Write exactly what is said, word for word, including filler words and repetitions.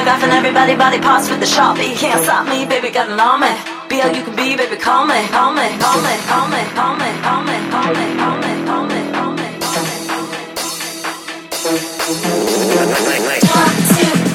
choreographing everybody body parts with the Sharpie. Can't stop me, baby, got an army. Be all you can be, baby, call me, call me, call me, call me, call me, call me, call me, call me, call me, call me, call me. One, two.